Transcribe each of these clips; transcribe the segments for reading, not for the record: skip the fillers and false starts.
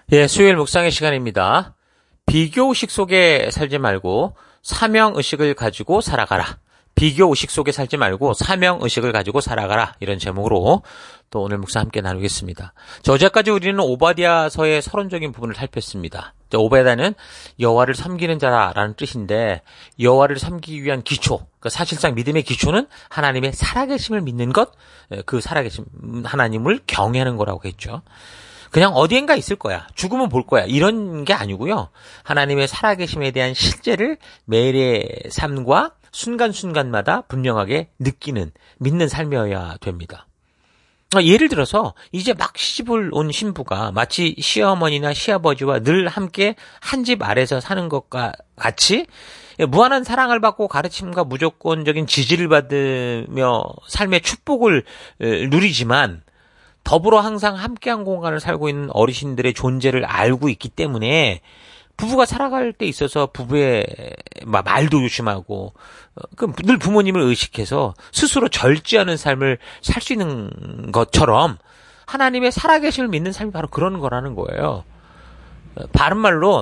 예, 수요일 묵상의 시간입니다. 비교의식 속에 살지 말고 사명의식을 가지고 살아가라. 비교의식 속에 살지 말고 사명의식을 가지고 살아가라. 이런 제목으로 또 오늘 묵상 함께 나누겠습니다. 어제까지 우리는 오바댜서의 서론적인 부분을 살폈습니다. 오바댜는 여호와를 섬기는 자라는 뜻인데 여호와를 섬기기 위한 기초, 그러니까 사실상 믿음의 기초는 하나님의 살아계심을 믿는 것, 그 살아계심 하나님을 경외하는 거라고 했죠. 그냥 어디엔가 있을 거야. 죽으면 볼 거야. 이런 게 아니고요. 하나님의 살아계심에 대한 실제를 매일의 삶과 순간순간마다 분명하게 느끼는, 믿는 삶이어야 됩니다. 예를 들어서 이제 막 시집을 온 신부가 마치 시어머니나 시아버지와 늘 함께 한 집 아래서 사는 것과 같이 무한한 사랑을 받고 가르침과 무조건적인 지지를 받으며 삶의 축복을 누리지만 더불어 항상 함께한 공간을 살고 있는 어르신들의 존재를 알고 있기 때문에 부부가 살아갈 때 있어서 부부의 말도 조심하고 늘 부모님을 의식해서 스스로 절제하는 삶을 살 수 있는 것처럼 하나님의 살아계심을 믿는 삶이 바로 그런 거라는 거예요. 다른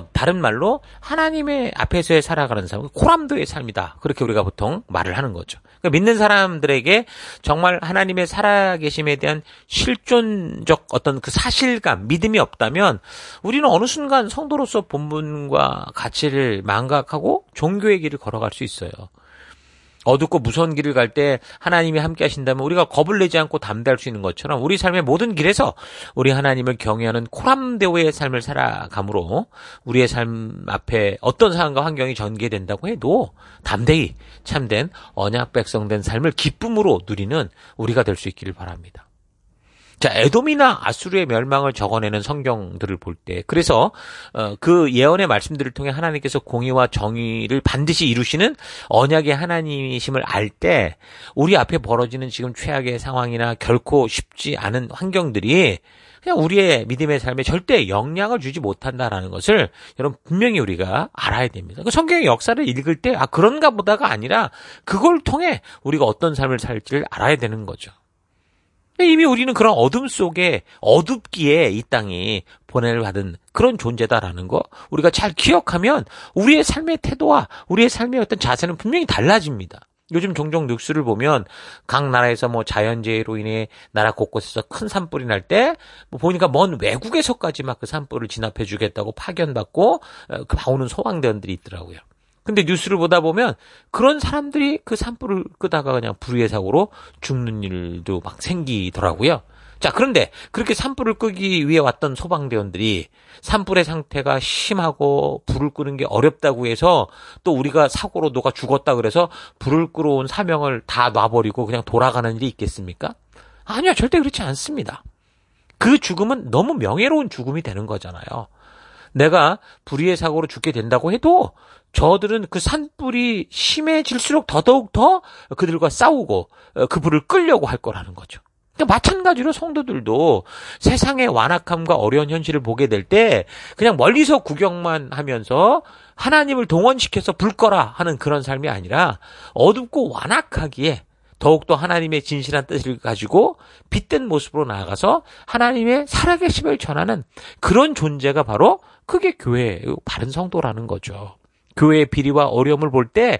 말로 하나님의 앞에서의 살아가는 삶은 코람도의 삶이다. 그렇게 우리가 보통 말을 하는 거죠. 그러니까 믿는 사람들에게 정말 하나님의 살아계심에 대한 실존적 어떤 그 사실감, 믿음이 없다면 우리는 어느 순간 성도로서 본분과 가치를 망각하고 종교의 길을 걸어갈 수 있어요. 어둡고 무서운 길을 갈 때 하나님이 함께 하신다면 우리가 겁을 내지 않고 담대할 수 있는 것처럼 우리 삶의 모든 길에서 우리 하나님을 경외하는 코람데오의 삶을 살아감으로 우리의 삶 앞에 어떤 상황과 환경이 전개된다고 해도 담대히 참된 언약 백성된 삶을 기쁨으로 누리는 우리가 될 수 있기를 바랍니다. 자, 에돔이나 아수르의 멸망을 적어내는 성경들을 볼 때, 그래서 그 예언의 말씀들을 통해 하나님께서 공의와 정의를 반드시 이루시는 언약의 하나님이심을 알 때, 우리 앞에 벌어지는 지금 최악의 상황이나 결코 쉽지 않은 환경들이 그냥 우리의 믿음의 삶에 절대 영향을 주지 못한다라는 것을 여러분 분명히 우리가 알아야 됩니다. 그 성경의 역사를 읽을 때, 그런가 보다가 아니라 그걸 통해 우리가 어떤 삶을 살지를 알아야 되는 거죠. 이미 우리는 그런 어둠 속에 어둡기에 이 땅이 보냄을 받은 그런 존재다라는 거 우리가 잘 기억하면 우리의 삶의 태도와 우리의 삶의 어떤 자세는 분명히 달라집니다. 요즘 종종 뉴스를 보면 각 나라에서 자연재해로 인해 나라 곳곳에서 큰 산불이 날 때 보니까 먼 외국에서까지 막 그 산불을 진압해 주겠다고 파견받고 나오는 소방대원들이 있더라고요. 근데 뉴스를 보다 보면 그런 사람들이 그 산불을 끄다가 그냥 불의의 사고로 죽는 일도 막 생기더라고요. 자, 그런데 그렇게 산불을 끄기 위해 왔던 소방대원들이 산불의 상태가 심하고 불을 끄는 게 어렵다고 해서 또 우리가 사고로 누가 죽었다 그래서 불을 끌어온 사명을 다 놔버리고 그냥 돌아가는 일이 있겠습니까? 아니요, 절대 그렇지 않습니다. 그 죽음은 너무 명예로운 죽음이 되는 거잖아요. 내가 불의의 사고로 죽게 된다고 해도 저들은 그 산불이 심해질수록 더더욱 더 그들과 싸우고 그 불을 끌려고 할 거라는 거죠. 그러니까 마찬가지로 성도들도 세상의 완악함과 어려운 현실을 보게 될 때 그냥 멀리서 구경만 하면서 하나님을 동원시켜서 불 꺼라 하는 그런 삶이 아니라 어둡고 완악하기에 더욱더 하나님의 진실한 뜻을 가지고 빛된 모습으로 나아가서 하나님의 살아계심을 전하는 그런 존재가 바로 그게 교회의 바른 성도라는 거죠. 교회의 비리와 어려움을 볼 때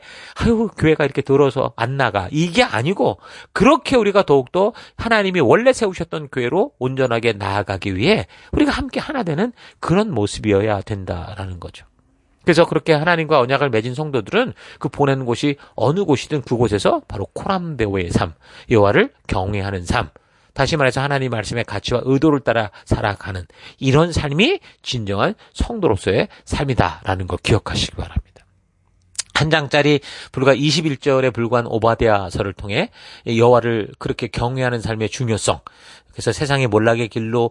교회가 이렇게 더러워서 안 나가. 이게 아니고 그렇게 우리가 더욱더 하나님이 원래 세우셨던 교회로 온전하게 나아가기 위해 우리가 함께 하나 되는 그런 모습이어야 된다라는 거죠. 그래서 그렇게 하나님과 언약을 맺은 성도들은 그 보내는 곳이 어느 곳이든 그곳에서 바로 코람데오의 삶, 여호와를 경외하는 삶, 다시 말해서 하나님 말씀의 가치와 의도를 따라 살아가는 이런 삶이 진정한 성도로서의 삶이다라는 거 기억하시기 바랍니다. 한 장짜리 불과 21절에 불과한 오바댜서를 통해 여호와를 그렇게 경외하는 삶의 중요성, 그래서 세상의 몰락의 길로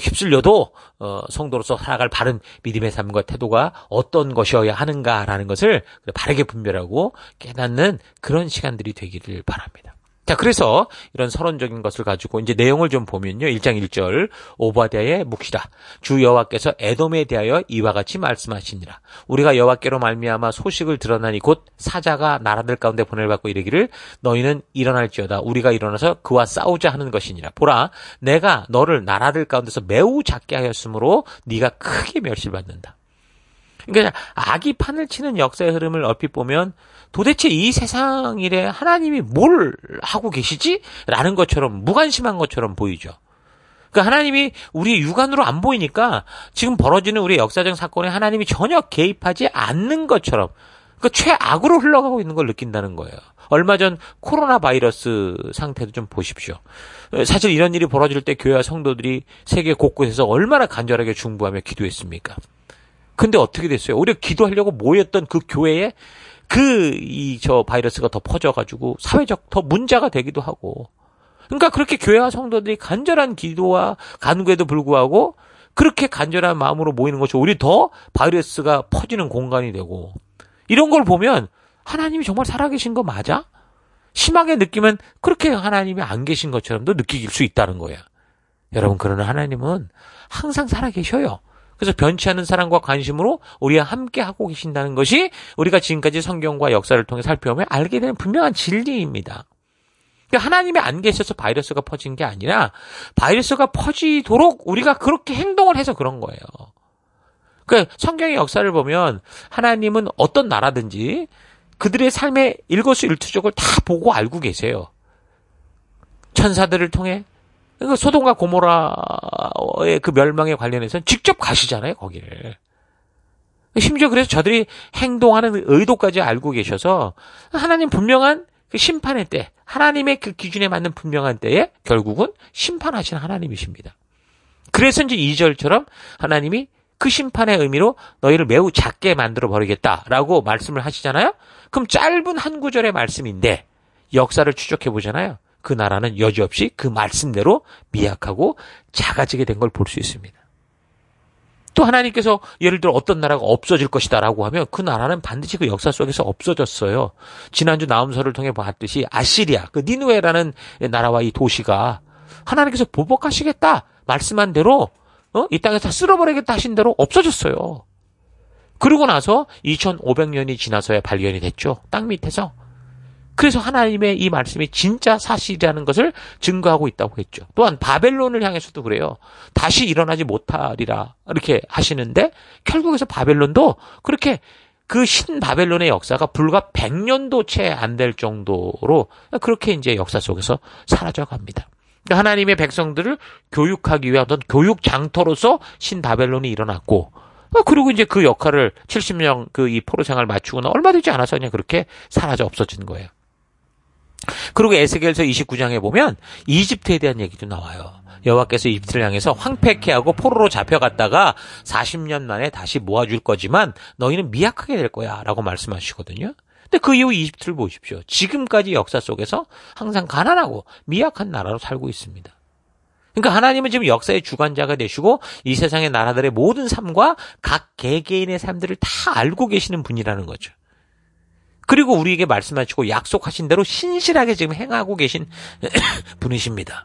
휩쓸려도 성도로서 살아갈 바른 믿음의 삶과 태도가 어떤 것이어야 하는가라는 것을 바르게 분별하고 깨닫는 그런 시간들이 되기를 바랍니다. 자, 그래서 이런 서론적인 것을 가지고 이제 내용을 좀 보면요. 1장 1절 오바댜의 묵시라. 주 여호와께서 에돔에 대하여 이와 같이 말씀하시니라. 우리가 여호와께로 말미암아 소식을 드러나니 곧 사자가 나라들 가운데 보냄을 받고 이르기를 너희는 일어날지어다. 우리가 일어나서 그와 싸우자 하는 것이니라. 보라, 내가 너를 나라들 가운데서 매우 작게 하였으므로 네가 크게 멸시받는다. 그러니까 악이 판을 치는 역사의 흐름을 얼핏 보면 도대체 이 세상 일에 하나님이 뭘 하고 계시지? 라는 것처럼 무관심한 것처럼 보이죠. 그러니까 하나님이 우리 육안으로 안 보이니까 지금 벌어지는 우리 역사적 사건에 하나님이 전혀 개입하지 않는 것처럼 그러니까 최악으로 흘러가고 있는 걸 느낀다는 거예요. 얼마 전 코로나 바이러스 상태도 좀 보십시오. 사실 이런 일이 벌어질 때 교회와 성도들이 세계 곳곳에서 얼마나 간절하게 중보하며 기도했습니까? 근데 어떻게 됐어요? 오히려 기도하려고 모였던 그 교회에 저 바이러스가 더 퍼져가지고 사회적 더 문제가 되기도 하고. 그러니까 그렇게 교회와 성도들이 간절한 기도와 간구에도 불구하고 그렇게 간절한 마음으로 모이는 것이 오히려 더 바이러스가 퍼지는 공간이 되고. 이런 걸 보면 하나님이 정말 살아계신 거 맞아? 심하게 느끼면 그렇게 하나님이 안 계신 것처럼도 느낄 수 있다는 거야. 여러분, 그러나 하나님은 항상 살아계셔요. 그래서 변치 않는 사랑과 관심으로 우리와 함께 하고 계신다는 것이 우리가 지금까지 성경과 역사를 통해 살펴보면 알게 되는 분명한 진리입니다. 그러니까 하나님이 안 계셔서 바이러스가 퍼진 게 아니라 바이러스가 퍼지도록 우리가 그렇게 행동을 해서 그런 거예요. 그러니까 성경의 역사를 보면 하나님은 어떤 나라든지 그들의 삶의 일거수일투족을 다 보고 알고 계세요. 천사들을 통해 그러니까 소돔과 고모라의 그 멸망에 관련해서는 직접 가시잖아요, 거기를. 심지어 그래서 저들이 행동하는 의도까지 알고 계셔서 하나님 분명한 그 심판의 때, 하나님의 그 기준에 맞는 분명한 때에 결국은 심판하시는 하나님이십니다. 그래서 이제 2절처럼 하나님이 그 심판의 의미로 너희를 매우 작게 만들어 버리겠다라고 말씀을 하시잖아요. 그럼 짧은 한 구절의 말씀인데 역사를 추적해 보잖아요. 그 나라는 여지없이 그 말씀대로 미약하고 작아지게 된 걸 볼 수 있습니다. 또 하나님께서 예를 들어 어떤 나라가 없어질 것이다라고 하면 그 나라는 반드시 그 역사 속에서 없어졌어요. 지난주 나음서를 통해 봤듯이 아시리아, 그 니누에라는 나라와 이 도시가 하나님께서 보복하시겠다 말씀한 대로 이 땅에서 다 쓸어버리겠다 하신 대로 없어졌어요. 그러고 나서 2500년이 지나서야 발견이 됐죠. 땅 밑에서. 그래서 하나님의 이 말씀이 진짜 사실이라는 것을 증거하고 있다고 했죠. 또한 바벨론을 향해서도 그래요. 다시 일어나지 못하리라 이렇게 하시는데 결국에서 바벨론도 그렇게 그 신바벨론의 역사가 불과 100년도 채 안 될 정도로 그렇게 이제 역사 속에서 사라져 갑니다. 하나님의 백성들을 교육하기 위한 어떤 교육 장터로서 신바벨론이 일어났고 그리고 이제 그 역할을 70년 이 포로 생활을 마치고는 얼마 되지 않아서 그냥 그렇게 사라져 없어진 거예요. 그리고 에스겔서 29장에 보면 이집트에 대한 얘기도 나와요. 여호와께서 이집트를 향해서 황폐케 하고 포로로 잡혀갔다가 40년 만에 다시 모아줄 거지만 너희는 미약하게 될 거야 라고 말씀하시거든요. 근데 그 이후 이집트를 보십시오. 지금까지 역사 속에서 항상 가난하고 미약한 나라로 살고 있습니다. 그러니까 하나님은 지금 역사의 주관자가 되시고 이 세상의 나라들의 모든 삶과 각 개개인의 삶들을 다 알고 계시는 분이라는 거죠. 그리고 우리에게 말씀하시고 약속하신 대로 신실하게 지금 행하고 계신 분이십니다.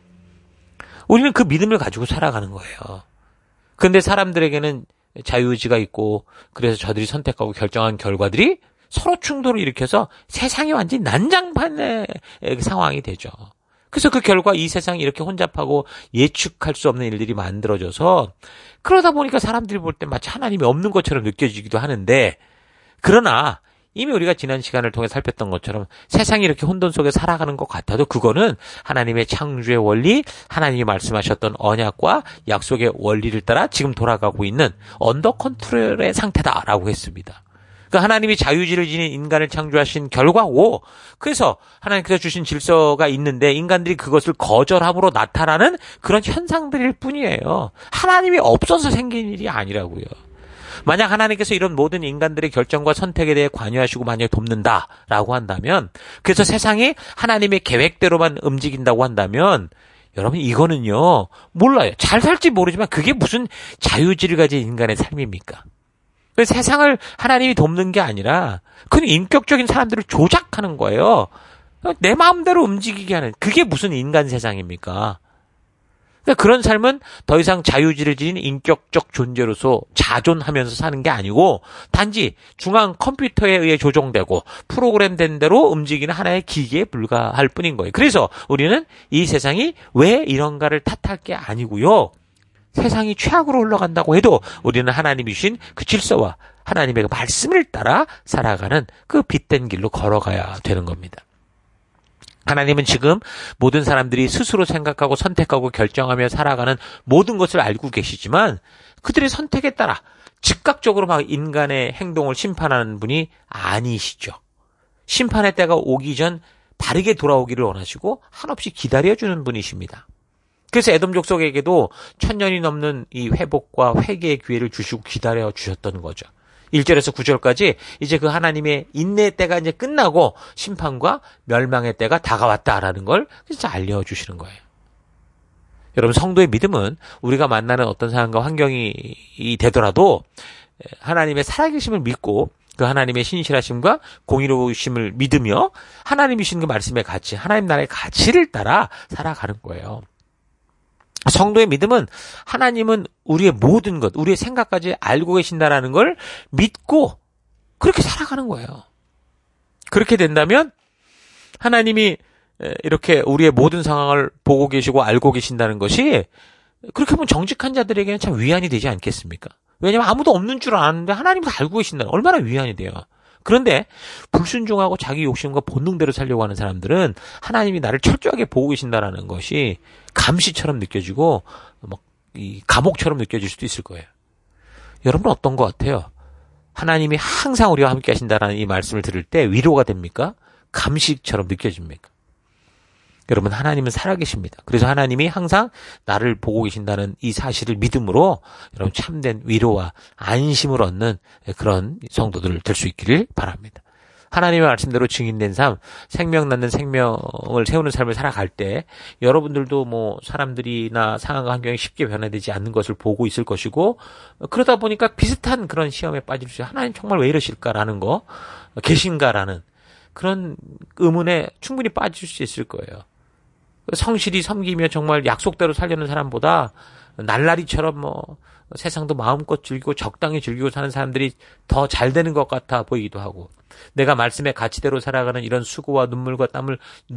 우리는 그 믿음을 가지고 살아가는 거예요. 그런데 사람들에게는 자유의지가 있고 그래서 저들이 선택하고 결정한 결과들이 서로 충돌을 일으켜서 세상이 완전히 난장판의 상황이 되죠. 그래서 그 결과 이 세상이 이렇게 혼잡하고 예측할 수 없는 일들이 만들어져서 그러다 보니까 사람들이 볼 때 마치 하나님이 없는 것처럼 느껴지기도 하는데 그러나 이미 우리가 지난 시간을 통해 살폈던 것처럼 세상이 이렇게 혼돈 속에 살아가는 것 같아도 그거는 하나님의 창조의 원리, 하나님이 말씀하셨던 언약과 약속의 원리를 따라 지금 돌아가고 있는 언더 컨트롤의 상태다라고 했습니다. 그러니까 하나님이 자유의지를 지닌 인간을 창조하신 결과고 그래서 하나님께서 주신 질서가 있는데 인간들이 그것을 거절함으로 나타나는 그런 현상들일 뿐이에요. 하나님이 없어서 생긴 일이 아니라고요. 만약 하나님께서 이런 모든 인간들의 결정과 선택에 대해 관여하시고 만약에 돕는다라고 한다면 그래서 세상이 하나님의 계획대로만 움직인다고 한다면 여러분 이거는요 몰라요. 잘 살지 모르지만 그게 무슨 자유의지를 가진 인간의 삶입니까? 세상을 하나님이 돕는 게 아니라 그건 인격적인 사람들을 조작하는 거예요. 내 마음대로 움직이게 하는, 그게 무슨 인간 세상입니까? 그러니까 그런 삶은 더 이상 자유지를 지닌 인격적 존재로서 자존하면서 사는 게 아니고 단지 중앙 컴퓨터에 의해 조종되고 프로그램된 대로 움직이는 하나의 기계에 불과할 뿐인 거예요. 그래서 우리는 이 세상이 왜 이런가를 탓할 게 아니고요. 세상이 최악으로 흘러간다고 해도 우리는 하나님이 주신 그 질서와 하나님의 그 말씀을 따라 살아가는 그 빛된 길로 걸어가야 되는 겁니다. 하나님은 지금 모든 사람들이 스스로 생각하고 선택하고 결정하며 살아가는 모든 것을 알고 계시지만 그들의 선택에 따라 즉각적으로 막 인간의 행동을 심판하는 분이 아니시죠. 심판의 때가 오기 전 바르게 돌아오기를 원하시고 한없이 기다려주는 분이십니다. 그래서 에돔 족속에게도 1000년이 넘는 이 회복과 회개의 기회를 주시고 기다려 주셨던 거죠. 1절에서 9절까지 이제 그 하나님의 인내의 때가 이제 끝나고 심판과 멸망의 때가 다가왔다라는 걸 진짜 알려주시는 거예요. 여러분, 성도의 믿음은 우리가 만나는 어떤 상황과 환경이 되더라도 하나님의 살아계심을 믿고 그 하나님의 신실하심과 공의로우심을 믿으며 하나님이 주신 그 말씀의 가치, 하나님 나라의 가치를 따라 살아가는 거예요. 성도의 믿음은 하나님은 우리의 모든 것, 우리의 생각까지 알고 계신다라는 걸 믿고 그렇게 살아가는 거예요. 그렇게 된다면 하나님이 이렇게 우리의 모든 상황을 보고 계시고 알고 계신다는 것이 그렇게 보면 정직한 자들에게는 참 위안이 되지 않겠습니까? 왜냐하면 아무도 없는 줄 아는데 하나님도 알고 계신다는 얼마나 위안이 돼요. 그런데 불순종하고 자기 욕심과 본능대로 살려고 하는 사람들은 하나님이 나를 철저하게 보고 계신다라는 것이 감시처럼 느껴지고 이 감옥처럼 느껴질 수도 있을 거예요. 여러분은 어떤 것 같아요? 하나님이 항상 우리와 함께 하신다라는 이 말씀을 들을 때 위로가 됩니까? 감시처럼 느껴집니까? 여러분, 하나님은 살아계십니다. 그래서 하나님이 항상 나를 보고 계신다는 이 사실을 믿음으로 여러분 참된 위로와 안심을 얻는 그런 성도들 될 수 있기를 바랍니다. 하나님의 말씀대로 증인된 삶, 생명 낳는 생명을 세우는 삶을 살아갈 때 여러분들도 뭐 사람들이나 상황과 환경이 쉽게 변화되지 않는 것을 보고 있을 것이고 그러다 보니까 비슷한 그런 시험에 빠질 수 있어요. 하나님 정말 왜 이러실까라는 거, 계신가라는 그런 의문에 충분히 빠질 수 있을 거예요. 성실히 섬기며 정말 약속대로 살려는 사람보다 날라리처럼 세상도 마음껏 즐기고 적당히 즐기고 사는 사람들이 더 잘 되는 것 같아 보이기도 하고 내가 말씀의 가치대로 살아가는 이런 수고와 눈물과 땀을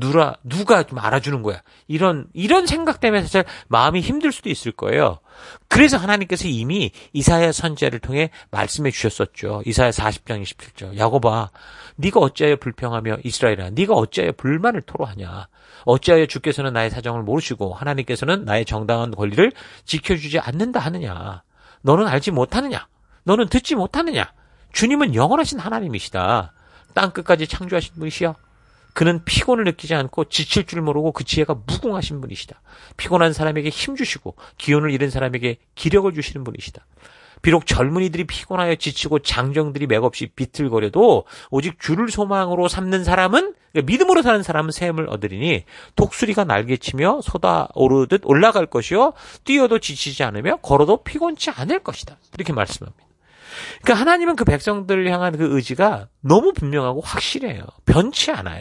누가 좀 알아주는 거야. 이런 생각 때문에 사실 마음이 힘들 수도 있을 거예요. 그래서 하나님께서 이미 이사야 선지자를 통해 말씀해 주셨었죠. 이사야 40장 27절. 야곱아, 네가 어찌하여 불평하며 이스라엘아, 네가 어찌하여 불만을 토로하냐. 어찌하여 주께서는 나의 사정을 모르시고 하나님께서는 나의 정당한 권리를 지켜주지 않는다 하느냐. 너는 알지 못하느냐. 너는 듣지 못하느냐. 주님은 영원하신 하나님이시다. 땅끝까지 창조하신 분이시여. 그는 피곤을 느끼지 않고 지칠 줄 모르고 그 지혜가 무궁하신 분이시다. 피곤한 사람에게 힘 주시고 기운을 잃은 사람에게 기력을 주시는 분이시다. 비록 젊은이들이 피곤하여 지치고 장정들이 맥없이 비틀거려도 오직 주를 소망으로 삼는 사람은, 그러니까 믿음으로 사는 사람은 샘을 얻으리니 독수리가 날개치며 솟아오르듯 올라갈 것이요 뛰어도 지치지 않으며 걸어도 피곤치 않을 것이다. 이렇게 말씀합니다. 그러니까 하나님은 그 백성들을 향한 그 의지가 너무 분명하고 확실해요. 변치 않아요.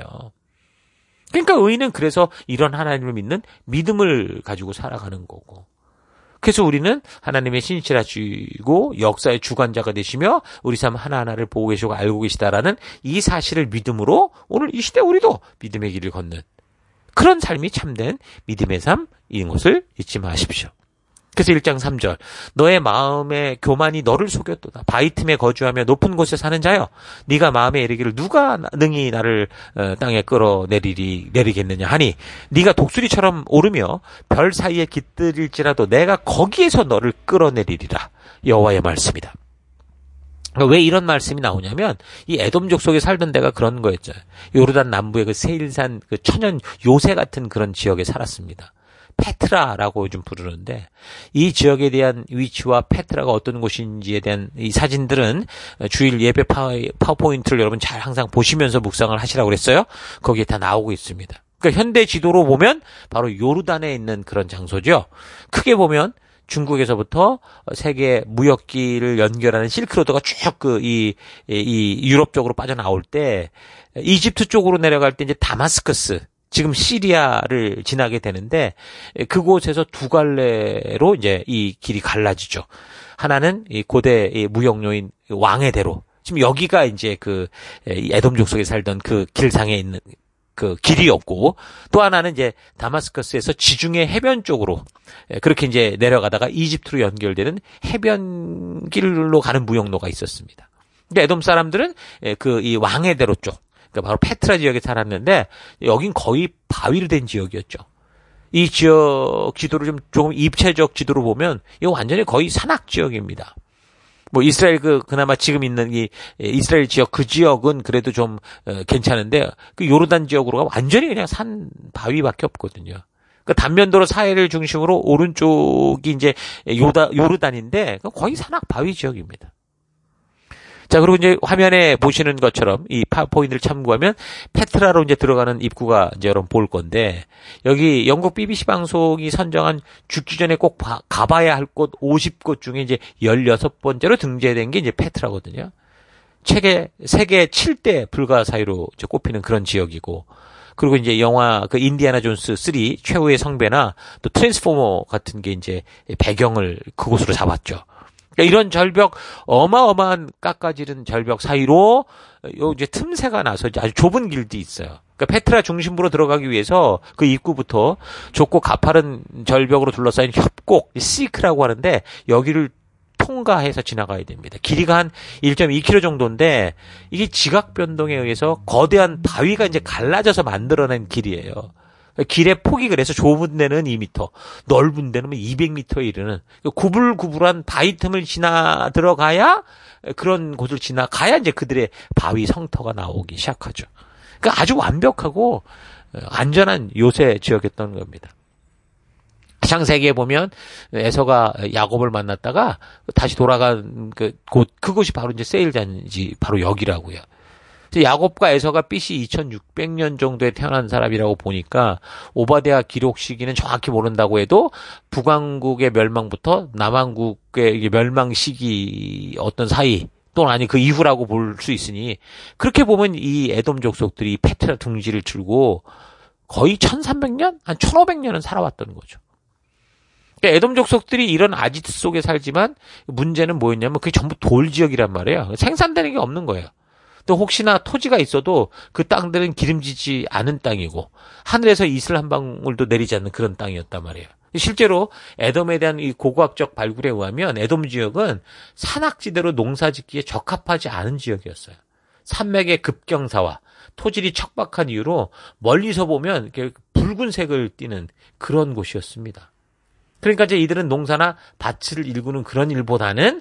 그러니까 의인은 그래서 이런 하나님을 믿는 믿음을 가지고 살아가는 거고. 그래서 우리는 하나님의 신실하시고 역사의 주관자가 되시며 우리 삶 하나하나를 보고 계시고 알고 계시다라는 이 사실을 믿음으로 오늘 이 시대 우리도 믿음의 길을 걷는 그런 삶이 참된 믿음의 삶인 것을 잊지 마십시오. 그래서 1장 3절 너의 마음의 교만이 너를 속였도다. 바위 틈에 거주하며 높은 곳에 사는 자여 네가 마음에 이르기를 누가 능히 나를 땅에 끌어내리겠느냐 하니 네가 독수리처럼 오르며 별 사이에 깃들일지라도 내가 거기에서 너를 끌어내리리라. 여호와의 말씀이다. 왜 이런 말씀이 나오냐면 이 에돔 족속에 살던 데가 그런 거였죠. 요르단 남부의 그 세일산 그 천연 요새 같은 그런 지역에 살았습니다. 페트라라고 요즘 부르는데 이 지역에 대한 위치와 페트라가 어떤 곳인지에 대한 이 사진들은 주일 예배 파워포인트를 여러분 잘 항상 보시면서 묵상을 하시라고 그랬어요. 거기에 다 나오고 있습니다. 그러니까 현대 지도로 보면 바로 요르단에 있는 그런 장소죠. 크게 보면 중국에서부터 세계 무역길을 연결하는 실크로드가 쭉 이 유럽 쪽으로 빠져나올 때 이집트 쪽으로 내려갈 때 이제 다마스커스, 지금 시리아를 지나게 되는데 그곳에서 두 갈래로 이제 이 길이 갈라지죠. 하나는 이 고대 무역로인 왕의 대로. 지금 여기가 이제 이 에돔 족속에 살던 그 길상에 있는 그 길이었고, 또 하나는 이제 다마스커스에서 지중해 해변 쪽으로 그렇게 이제 내려가다가 이집트로 연결되는 해변길로 가는 무역로가 있었습니다. 근데 에돔 사람들은 이 왕의 대로 쪽, 그러니까 바로 페트라 지역에 살았는데 여긴 거의 바위로 된 지역이었죠. 이 지역 지도를 조금 입체적 지도로 보면 이거 완전히 거의 산악 지역입니다. 뭐 이스라엘 그나마 지금 있는 이 이스라엘 지역 그 지역은 그래도 좀 괜찮은데 그 요르단 지역으로가 완전히 그냥 산 바위밖에 없거든요. 그 단면도로 사해를 중심으로 오른쪽이 이제 요르단인데 거의 산악 바위 지역입니다. 자, 그리고 이제 화면에 보시는 것처럼 이 파워포인트를 참고하면 페트라로 이제 들어가는 입구가 이제 여러분 볼 건데, 여기 영국 BBC 방송이 선정한 죽기 전에 꼭 가봐야 할 곳 50곳 중에 이제 16번째로 등재된 게 이제 페트라거든요. 세계 7대 불가사의로 꼽히는 그런 지역이고, 그리고 이제 영화 인디아나 존스 3 최후의 성배나 또 트랜스포머 같은 게 이제 배경을 그곳으로 잡았죠. 그러니까 이런 절벽, 어마어마한 깎아지른 절벽 사이로 요 이제 틈새가 나서 아주 좁은 길도 있어요. 그러니까 페트라 중심부로 들어가기 위해서 그 입구부터 좁고 가파른 절벽으로 둘러싸인 협곡, 시크라고 하는데 여기를 통과해서 지나가야 됩니다. 길이가 한 1.2km 정도인데 이게 지각 변동에 의해서 거대한 바위가 이제 갈라져서 만들어낸 길이에요. 길의 폭이 그래서 좁은 데는 2m, 넓은 데는 200m에 이르는 구불구불한 바위 틈을 지나 들어가야, 그런 곳을 지나가야 이제 그들의 바위 성터가 나오기 시작하죠. 그러니까 아주 완벽하고 안전한 요새 지역이었던 겁니다. 창세기에 보면 에서가 야곱을 만났다가 다시 돌아간 그곳이 바로 이제 세일잔지 바로 여기라고요. 야곱과 에서가 BC 2600년 정도에 태어난 사람이라고 보니까 오바댜 기록 시기는 정확히 모른다고 해도 북왕국의 멸망부터 남왕국의 멸망 시기 어떤 사이 또는 아니 그 이후라고 볼 수 있으니, 그렇게 보면 이 에돔 족속들이 페트라 둥지를 줄고 거의 1300년? 한 1500년은 살아왔던 거죠. 그러니까 에돔 족속들이 이런 아지트 속에 살지만 문제는 뭐였냐면 그게 전부 돌 지역이란 말이에요. 생산되는 게 없는 거예요. 또 혹시나 토지가 있어도 그 땅들은 기름지지 않은 땅이고 하늘에서 이슬 한 방울도 내리지 않는 그런 땅이었단 말이에요. 실제로 에돔에 대한 이 고고학적 발굴에 의하면 에돔 지역은 산악지대로 농사짓기에 적합하지 않은 지역이었어요. 산맥의 급경사와 토질이 척박한 이유로 멀리서 보면 붉은색을 띠는 그런 곳이었습니다. 그러니까 이제 이들은 농사나 밭을 일구는 그런 일보다는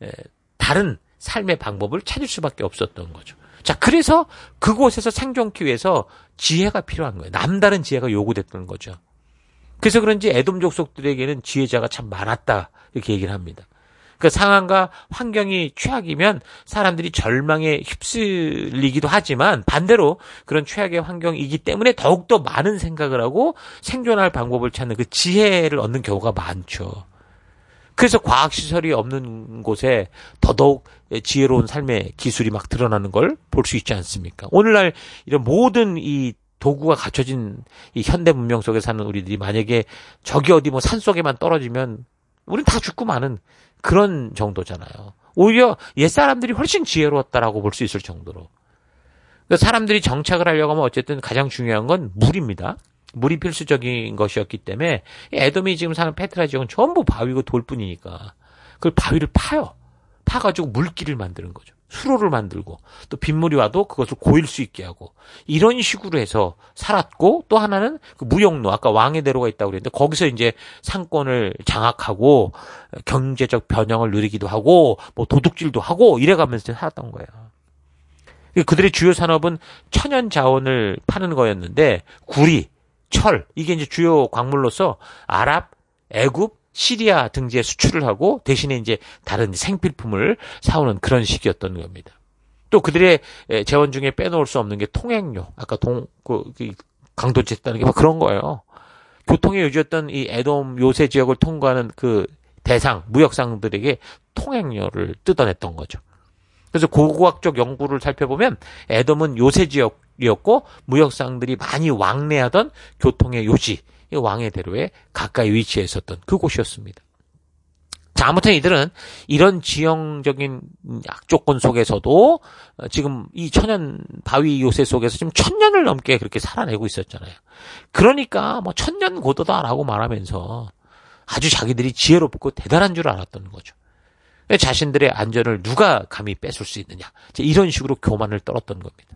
다른 삶의 방법을 찾을 수밖에 없었던 거죠. 자, 그래서 그곳에서 생존하기 위해서 지혜가 필요한 거예요. 남다른 지혜가 요구됐던 거죠. 그래서 그런지 에돔 족속들에게는 지혜자가 참 많았다, 이렇게 얘기를 합니다. 그 상황과 환경이 최악이면 사람들이 절망에 휩쓸리기도 하지만 반대로 그런 최악의 환경이기 때문에 더욱더 많은 생각을 하고 생존할 방법을 찾는 그 지혜를 얻는 경우가 많죠. 그래서 과학시설이 없는 곳에 더더욱 지혜로운 삶의 기술이 막 드러나는 걸 볼 수 있지 않습니까? 오늘날 이런 모든 이 도구가 갖춰진 이 현대 문명 속에 사는 우리들이 만약에 저기 어디 뭐 산속에만 떨어지면 우린 다 죽고 마는 그런 정도잖아요. 오히려 옛사람들이 훨씬 지혜로웠다라고 볼 수 있을 정도로. 사람들이 정착을 하려고 하면 어쨌든 가장 중요한 건 물입니다. 물이 필수적인 것이었기 때문에 에돔이 지금 사는 페트라 지역은 전부 바위고 돌뿐이니까 그걸 바위를 파요. 파가지고 물길을 만드는 거죠. 수로를 만들고 또 빗물이 와도 그것을 고일 수 있게 하고 이런 식으로 해서 살았고, 또 하나는 그 무역로, 아까 왕의 대로가 있다고 그랬는데 거기서 이제 상권을 장악하고 경제적 변형을 누리기도 하고 뭐 도둑질도 하고 이래가면서 살았던 거예요. 그들의 주요 산업은 천연 자원을 파는 거였는데 구리, 철, 이게 이제 주요 광물로서 아랍, 애굽, 시리아 등지에 수출을 하고 대신에 이제 다른 생필품을 사오는 그런 시기였던 겁니다. 또 그들의 재원 중에 빼놓을 수 없는 게 통행료. 아까 강도질 했다는 게 뭐 그런 거예요. 교통의 요지였던 이 에돔 요새 지역을 통과하는 그 대상, 무역상들에게 통행료를 뜯어냈던 거죠. 그래서 고고학적 연구를 살펴보면 에돔은 요새 지역이었고 무역상들이 많이 왕래하던 교통의 요지, 왕의 대로에 가까이 위치해 있었던 그곳이었습니다. 자, 아무튼 이들은 이런 지형적인 악조건 속에서도 지금 이 천년 바위 요새 속에서 지금 1000년을 넘게 그렇게 살아내고 있었잖아요. 그러니까 뭐 1000년 고도다라고 말하면서 아주 자기들이 지혜롭고 대단한 줄 알았던 거죠. 자신들의 안전을 누가 감히 뺏을 수 있느냐. 이런 식으로 교만을 떨었던 겁니다.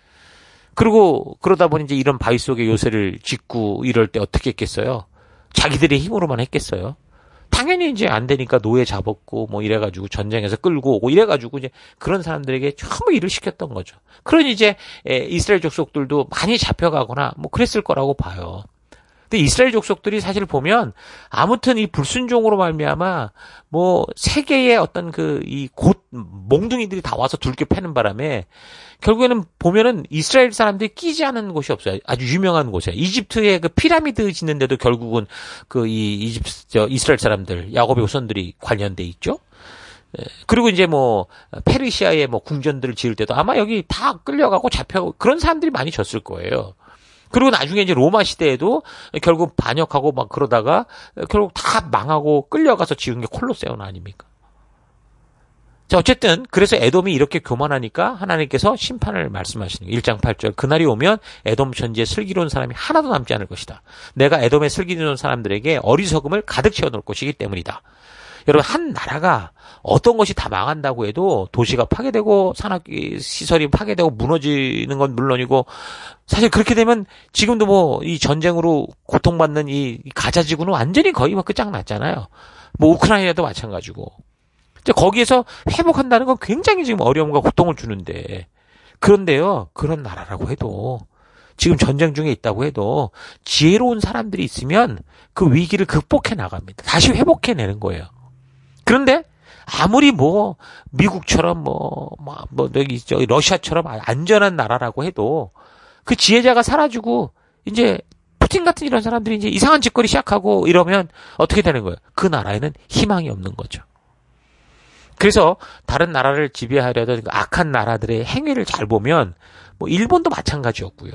그리고 그러다 보니 이제 이런 바위 속에 요새를 짓고 이럴 때 어떻게 했겠어요? 자기들의 힘으로만 했겠어요? 당연히 이제 안 되니까 노예 잡았고 뭐 이래가지고 전쟁에서 끌고 오고 이래가지고 이제 그런 사람들에게 전부 일을 시켰던 거죠. 그러니 이제 이스라엘 족속들도 많이 잡혀가거나 뭐 그랬을 거라고 봐요. 근데 이스라엘 족속들이 사실 보면 아무튼 이 불순종으로 말미암아 뭐 세계의 어떤 그 이 곧 몽둥이들이 다 와서 둘게 패는 바람에 결국에는 보면은 이스라엘 사람들이 끼지 않은 곳이 없어요. 아주 유명한 곳이에요. 이집트의 그 피라미드 짓는데도 결국은 그 이스라엘 사람들 야곱의 후손들이 관련돼 있죠. 그리고 이제 뭐 페르시아의 뭐 궁전들을 지을 때도 아마 여기 다 끌려가고 잡혀 그런 사람들이 많이 졌을 거예요. 그리고 나중에 이제 로마 시대에도 결국 반역하고 막 그러다가 결국 다 망하고 끌려가서 지은 게 콜로세움 아닙니까? 자, 어쨌든 그래서 에돔이 이렇게 교만하니까 하나님께서 심판을 말씀하시는 거예요. 1장 8절 그날이 오면 에돔 천지에 슬기로운 사람이 하나도 남지 않을 것이다. 내가 에돔의 슬기로운 사람들에게 어리석음을 가득 채워놓을 것이기 때문이다. 여러분 한 나라가 어떤 것이 다 망한다고 해도 도시가 파괴되고 산업시설이 파괴되고 무너지는 건 물론이고 사실 그렇게 되면 지금도 뭐 이 전쟁으로 고통받는 이 가자지구는 완전히 거의 뭐 끝장났잖아요. 뭐 우크라이나도 마찬가지고. 거기에서 회복한다는 건 굉장히 지금 어려움과 고통을 주는데 그런데요. 그런 나라라고 해도 지금 전쟁 중에 있다고 해도 지혜로운 사람들이 있으면 그 위기를 극복해 나갑니다. 다시 회복해내는 거예요. 그런데 아무리 뭐 미국처럼 여기 러시아처럼 안전한 나라라고 해도 그 지혜자가 사라지고 이제 푸틴 같은 이런 사람들이 이제 이상한 짓거리 시작하고 이러면 어떻게 되는 거예요? 그 나라에는 희망이 없는 거죠. 그래서 다른 나라를 지배하려던 그 악한 나라들의 행위를 잘 보면 뭐 일본도 마찬가지였고요.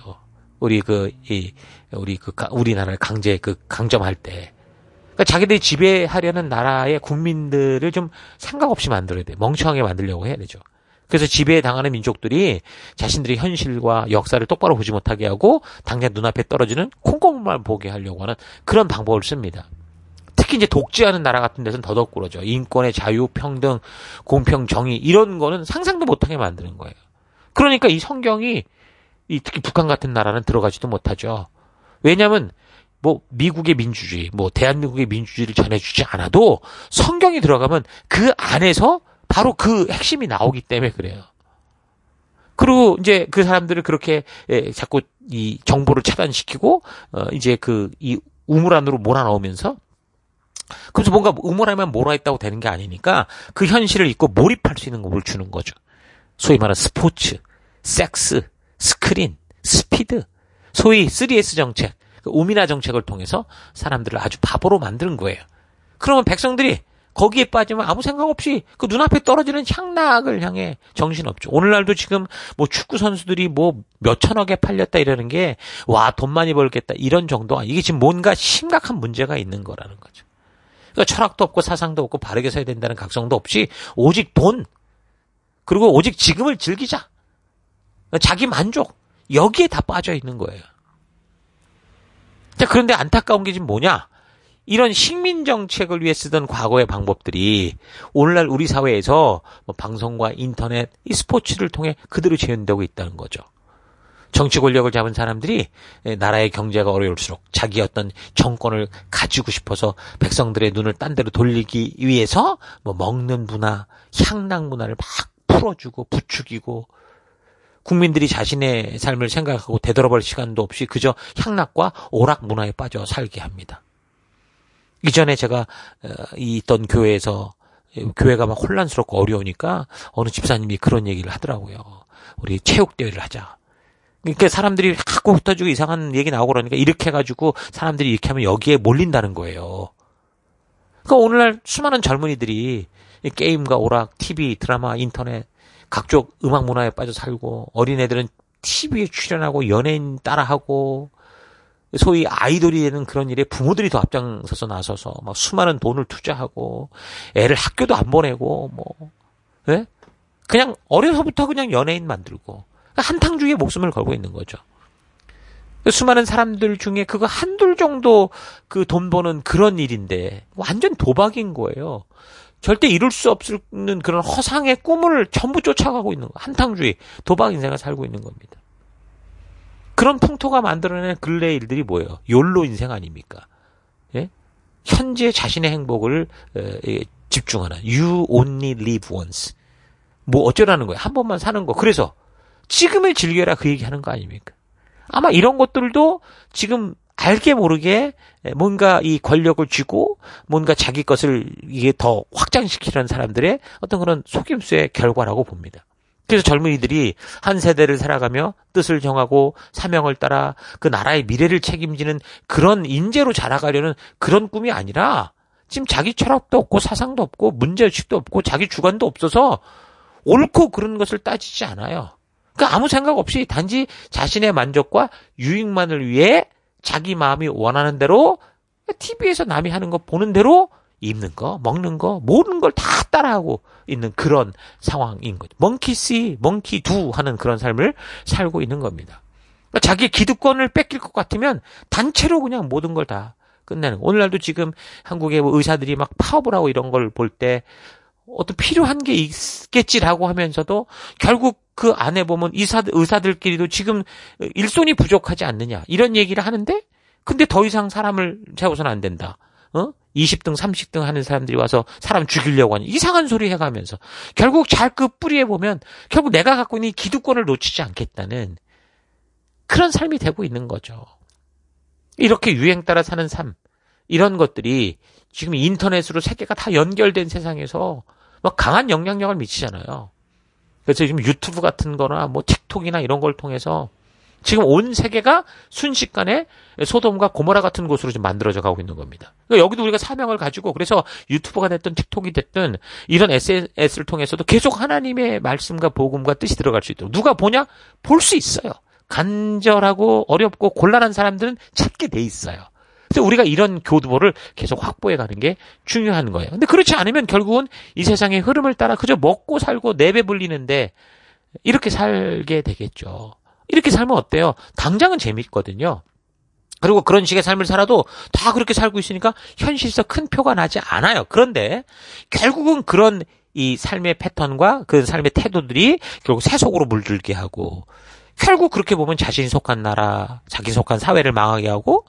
우리나라를 강점할 때. 그러니까 자기들이 지배하려는 나라의 국민들을 좀 생각 없이 만들어야 돼. 멍청하게 만들려고 해야 되죠. 그래서 지배에 당하는 민족들이 자신들의 현실과 역사를 똑바로 보지 못하게 하고 당장 눈앞에 떨어지는 콩고물만 보게 하려고 하는 그런 방법을 씁니다. 특히 이제 독재하는 나라 같은 데서는 더더욱 그러죠. 인권의 자유, 평등, 공평, 정의 이런 거는 상상도 못하게 만드는 거예요. 그러니까 이 성경이 특히 북한 같은 나라는 들어가지도 못하죠. 왜냐하면 뭐 미국의 민주주의, 뭐 대한민국의 민주주의를 전해주지 않아도 성경이 들어가면 그 안에서 바로 그 핵심이 나오기 때문에 그래요. 그리고 이제 그 사람들을 그렇게 자꾸 이 정보를 차단시키고 이제 이 우물 안으로 몰아넣으면서 그래서 뭔가 우물 안에만 몰아있다고 되는 게 아니니까 그 현실을 잊고 몰입할 수 있는 것을 주는 거죠. 소위 말하는 스포츠, 섹스, 스크린, 스피드, 소위 3S 정책, 우미나 정책을 통해서 사람들을 아주 바보로 만드는 거예요. 그러면 백성들이 거기에 빠지면 아무 생각 없이 그 눈앞에 떨어지는 향락을 향해 정신없죠. 오늘날도 지금 뭐 축구 선수들이 뭐 몇천억에 팔렸다 이러는 게 와, 돈 많이 벌겠다 이런 정도가 이게 지금 뭔가 심각한 문제가 있는 거라는 거죠. 그러니까 철학도 없고 사상도 없고 바르게 서야 된다는 각성도 없이 오직 돈 그리고 오직 지금을 즐기자. 자기 만족 여기에 다 빠져 있는 거예요. 자, 그런데 안타까운 게 지금 뭐냐? 이런 식민 정책을 위해 쓰던 과거의 방법들이 오늘날 우리 사회에서 뭐 방송과 인터넷, 이 스포츠를 통해 그대로 재현되고 있다는 거죠. 정치 권력을 잡은 사람들이 나라의 경제가 어려울수록 자기 어떤 정권을 가지고 싶어서 백성들의 눈을 딴 데로 돌리기 위해서 뭐 먹는 문화, 향락 문화를 막 풀어주고 부추기고 국민들이 자신의 삶을 생각하고 되돌아볼 시간도 없이 그저 향락과 오락 문화에 빠져 살게 합니다. 이전에 제가 있던 교회에서 교회가 막 혼란스럽고 어려우니까 어느 집사님이 그런 얘기를 하더라고요. 우리 체육대회를 하자. 그러니까 사람들이 자꾸 흩어지고 이상한 얘기 나오고 그러니까 이렇게 해가지고 사람들이 이렇게 하면 여기에 몰린다는 거예요. 그러니까 오늘날 수많은 젊은이들이 이 게임과 오락, TV, 드라마, 인터넷, 각종 음악 문화에 빠져 살고, 어린애들은 TV에 출연하고 연예인 따라하고, 소위 아이돌이 되는 그런 일에 부모들이 더 앞장서서 나서서 막 수많은 돈을 투자하고, 애를 학교도 안 보내고, 뭐, 예? 그냥 어려서부터 그냥 연예인 만들고, 한탕주의에 목숨을 걸고 있는 거죠. 수많은 사람들 중에 그거 한둘 정도 그 돈 버는 그런 일인데 완전 도박인 거예요. 절대 이룰 수 없는 그런 허상의 꿈을 전부 쫓아가고 있는 거. 한탕주의, 도박 인생을 살고 있는 겁니다. 그런 풍토가 만들어낸 근래 일들이 뭐예요? 욜로 인생 아닙니까? 예? 현재 자신의 행복을 집중하는 You only live once. 뭐 어쩌라는 거예요? 한 번만 사는 거. 그래서 지금을 즐겨라 그 얘기하는 거 아닙니까? 아마 이런 것들도 지금 알게 모르게 뭔가 이 권력을 쥐고 뭔가 자기 것을 이게 더 확장시키려는 사람들의 어떤 그런 속임수의 결과라고 봅니다. 그래서 젊은이들이 한 세대를 살아가며 뜻을 정하고 사명을 따라 그 나라의 미래를 책임지는 그런 인재로 자라가려는 그런 꿈이 아니라 지금 자기 철학도 없고 사상도 없고 문제의식도 없고 자기 주관도 없어서 옳고 그런 것을 따지지 않아요. 그러니까 아무 생각 없이 단지 자신의 만족과 유익만을 위해 자기 마음이 원하는 대로 TV에서 남이 하는 거 보는 대로 입는 거, 먹는 거, 모든 걸 다 따라하고 있는 그런 상황인 거죠. 먼키 씨, 먼키 두 하는 그런 삶을 살고 있는 겁니다. 그러니까 자기의 기득권을 뺏길 것 같으면 단체로 그냥 모든 걸 다 끝내는 거. 오늘날도 지금 한국의 의사들이 막 파업을 하고 이런 걸 볼 때 어떤 필요한 게 있겠지라고 하면서도 결국 그 안에 보면 의사들끼리도 지금 일손이 부족하지 않느냐 이런 얘기를 하는데 근데 더 이상 사람을 채워서는 안 된다. 20등 30등 하는 사람들이 와서 사람 죽이려고 하는 이상한 소리 해가면서 결국 잘 그 뿌리에 보면 결국 내가 갖고 있는 기득권을 놓치지 않겠다는 그런 삶이 되고 있는 거죠. 이렇게 유행 따라 사는 삶 이런 것들이 지금 인터넷으로 세계가 다 연결된 세상에서 막 강한 영향력을 미치잖아요. 그래서 지금 유튜브 같은 거나 뭐 틱톡이나 이런 걸 통해서 지금 온 세계가 순식간에 소돔과 고모라 같은 곳으로 좀 만들어져 가고 있는 겁니다. 그러니까 여기도 우리가 사명을 가지고 그래서 유튜브가 됐든 틱톡이 됐든 이런 SNS를 통해서도 계속 하나님의 말씀과 복음과 뜻이 들어갈 수 있도록 누가 보냐? 볼 수 있어요. 간절하고 어렵고 곤란한 사람들은 찾게 돼 있어요. 그래서 우리가 이런 교두보를 계속 확보해 가는 게 중요한 거예요. 근데 그렇지 않으면 결국은 이 세상의 흐름을 따라 그저 먹고 살고 내배불리는데 이렇게 살게 되겠죠. 이렇게 살면 어때요? 당장은 재밌거든요. 그리고 그런 식의 삶을 살아도 다 그렇게 살고 있으니까 현실에서 큰 표가 나지 않아요. 그런데 결국은 그런 이 삶의 패턴과 그 삶의 태도들이 결국 세속으로 물들게 하고 결국 그렇게 보면 자신이 속한 나라, 자기 속한 사회를 망하게 하고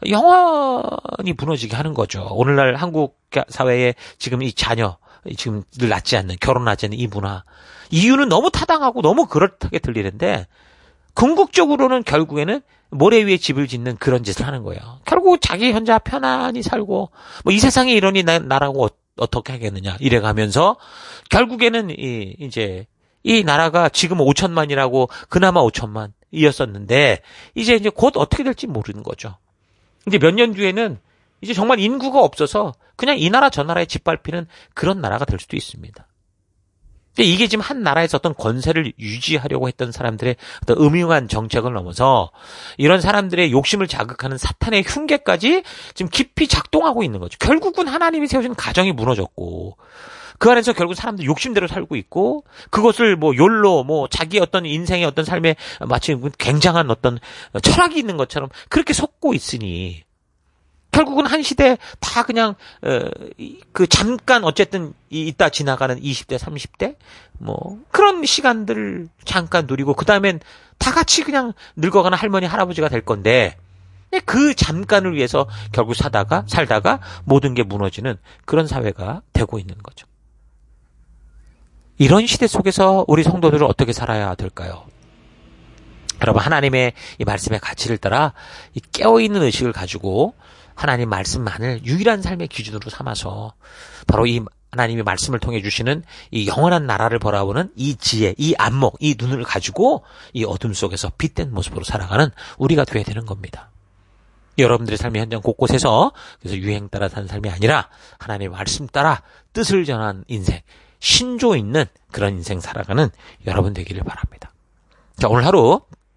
영원히 무너지게 하는 거죠. 오늘날 한국 사회에 지금 이 자녀, 지금 늘 낳지 않는, 결혼하지 않는 이 문화. 이유는 너무 타당하고 너무 그렇게 들리는데 궁극적으로는 결국에는 모래 위에 집을 짓는 그런 짓을 하는 거예요. 결국 자기 혼자 편안히 살고 뭐 이 세상에 이러니 나라고 어떻게 하겠느냐 이래가면서 결국에는 이제 이 나라가 지금 5천만이라고 그나마 5천만이었었는데 이제 곧 어떻게 될지 모르는 거죠. 이제 몇 년 뒤에는 이제 정말 인구가 없어서 그냥 이 나라 저 나라에 짓밟히는 그런 나라가 될 수도 있습니다. 이게 지금 한 나라에서 어떤 권세를 유지하려고 했던 사람들의 어떤 음흉한 정책을 넘어서 이런 사람들의 욕심을 자극하는 사탄의 흉계까지 지금 깊이 작동하고 있는 거죠. 결국은 하나님이 세우신 가정이 무너졌고 그 안에서 결국 사람들 욕심대로 살고 있고 그것을 뭐 욜로 뭐 자기 어떤 인생의 어떤 삶에 마치 굉장한 어떤 철학이 있는 것처럼 그렇게 속고 있으니 결국은 한 시대 다 그냥 그 잠깐 어쨌든 있다 지나가는 20대 30대 뭐 그런 시간들을 잠깐 누리고 그다음엔 다 같이 그냥 늙어가는 할머니 할아버지가 될 건데 그 잠깐을 위해서 결국 살다가 모든 게 무너지는 그런 사회가 되고 있는 거죠. 이런 시대 속에서 우리 성도들은 어떻게 살아야 될까요? 여러분 하나님의 이 말씀의 가치를 따라 이 깨어있는 의식을 가지고 하나님 말씀만을 유일한 삶의 기준으로 삼아서 바로 이 하나님의 말씀을 통해 주시는 이 영원한 나라를 바라보는 이 지혜, 이 안목, 이 눈을 가지고 이 어둠 속에서 빛된 모습으로 살아가는 우리가 되어야 되는 겁니다. 여러분들의 삶의 현장 곳곳에서 그래서 유행 따라 사는 삶이 아니라 하나님의 말씀 따라 뜻을 전한 인생, 신조 있는 그런 인생 살아가는 여러분 되기를 바랍니다. 자, 오늘 하루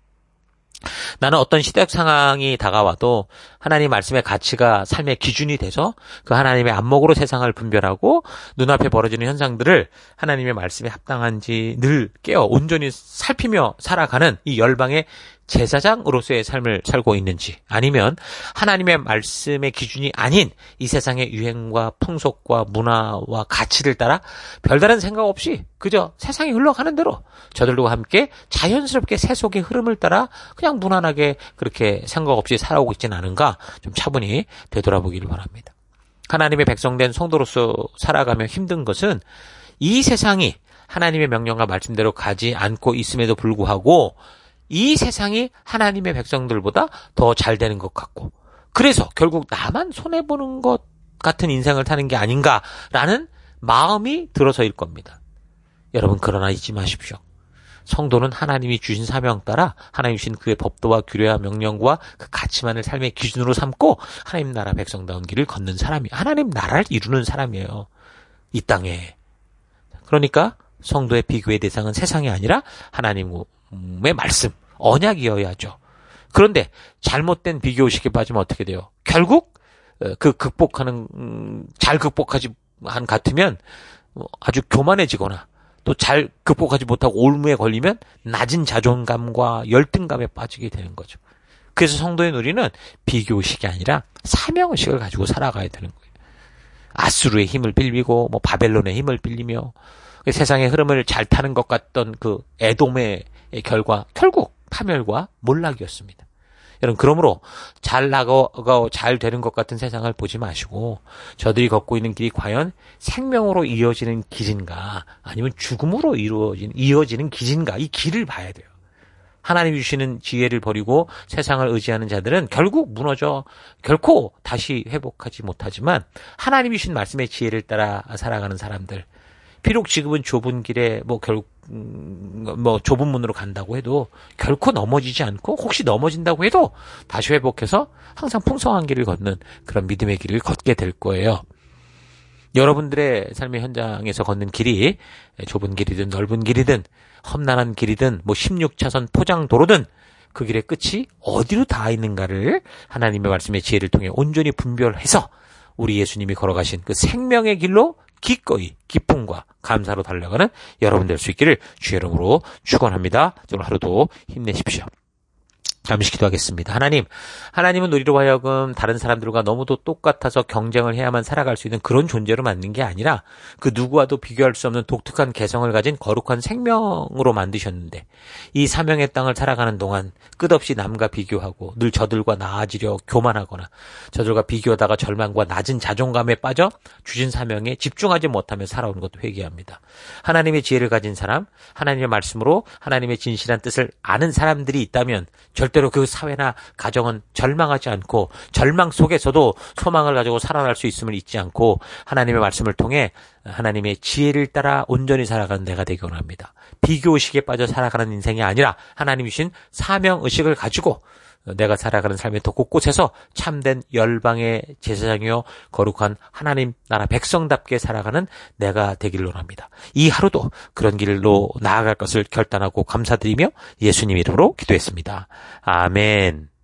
나는 어떤 시대적 상황이 다가와도 하나님 말씀의 가치가 삶의 기준이 돼서 그 하나님의 안목으로 세상을 분별하고 눈앞에 벌어지는 현상들을 하나님의 말씀에 합당한지 늘 깨어 온전히 살피며 살아가는 이 열방의 제사장으로서의 삶을 살고 있는지, 아니면 하나님의 말씀의 기준이 아닌 이 세상의 유행과 풍속과 문화와 가치를 따라 별다른 생각 없이 그저 세상이 흘러가는 대로 저들과 함께 자연스럽게 세속의 흐름을 따라 그냥 무난하게 그렇게 생각 없이 살아오고 있지는 않은가 좀 차분히 되돌아보기를 바랍니다. 하나님의 백성된 성도로서 살아가며 힘든 것은 이 세상이 하나님의 명령과 말씀대로 가지 않고 있음에도 불구하고 이 세상이 하나님의 백성들보다 더 잘 되는 것 같고, 그래서 결국 나만 손해보는 것 같은 인생을 사는 게 아닌가라는 마음이 들어서일 겁니다. 여러분, 그러나 잊지 마십시오. 성도는 하나님이 주신 사명 따라 하나님 주신 그의 법도와 규례와 명령과 그 가치만을 삶의 기준으로 삼고 하나님 나라 백성다운 길을 걷는 사람이, 하나님 나라를 이루는 사람이에요, 이 땅에. 그러니까 성도의 비교의 대상은 세상이 아니라 하나님의 말씀, 언약이어야죠. 그런데 잘못된 비교의식에 빠지면 어떻게 돼요? 결국 그 잘 극복하지 한 같으면 아주 교만해지거나, 또 잘 극복하지 못하고 올무에 걸리면 낮은 자존감과 열등감에 빠지게 되는 거죠. 그래서 성도의 누리는 비교의식이 아니라 사명의식을 가지고 살아가야 되는 거예요. 아수르의 힘을 빌리고 바벨론의 힘을 빌리며 세상의 흐름을 잘 타는 것 같던 그 에돔의 결과 결국 파멸과 몰락이었습니다. 여러분, 그러므로 잘 나가고 잘 되는 것 같은 세상을 보지 마시고 저들이 걷고 있는 길이 과연 생명으로 이어지는 길인가 아니면 죽음으로 이어지는 길인가, 이 길을 봐야 돼요. 하나님이 주시는 지혜를 버리고 세상을 의지하는 자들은 결국 무너져 결코 다시 회복하지 못하지만, 하나님이 주신 말씀의 지혜를 따라 살아가는 사람들, 비록 지금은 좁은 길에 좁은 문으로 간다고 해도 결코 넘어지지 않고, 혹시 넘어진다고 해도 다시 회복해서 항상 풍성한 길을 걷는 그런 믿음의 길을 걷게 될 거예요. 여러분들의 삶의 현장에서 걷는 길이 좁은 길이든 넓은 길이든 험난한 길이든 16차선 포장도로든 그 길의 끝이 어디로 닿아 있는가를 하나님의 말씀의 지혜를 통해 온전히 분별해서 우리 예수님이 걸어가신 그 생명의 길로 기꺼이 기쁨과 감사로 달려가는 여러분 될 수 있기를 주의 이름으로 축원합니다. 오늘 하루도 힘내십시오. 잠시 기도하겠습니다. 하나님은 우리로 하여금 다른 사람들과 너무도 똑같아서 경쟁을 해야만 살아갈 수 있는 그런 존재로 만든 게 아니라 그 누구와도 비교할 수 없는 독특한 개성을 가진 거룩한 생명으로 만드셨는데, 이 사명의 땅을 살아가는 동안 끝없이 남과 비교하고 늘 저들과 나아지려 교만하거나 저들과 비교하다가 절망과 낮은 자존감에 빠져 주신 사명에 집중하지 못하며 살아오는 것도 회개합니다. 하나님의 지혜를 가진 사람, 하나님의 말씀으로 하나님의 진실한 뜻을 아는 사람들이 있다면 절대로 그 사회나 가정은 절망하지 않고 절망 속에서도 소망을 가지고 살아날 수 있음을 잊지 않고 하나님의 말씀을 통해 하나님의 지혜를 따라 온전히 살아가는 내가 되기 원합니다. 비교의식에 빠져 살아가는 인생이 아니라 하나님이 주신 사명의식을 가지고 내가 살아가는 삶의 더 곳곳에서 참된 열방의 제사장이요 거룩한 하나님 나라 백성답게 살아가는 내가 되기를 원합니다. 이 하루도 그런 길로 나아갈 것을 결단하고 감사드리며 예수님 이름으로 기도했습니다. 아멘.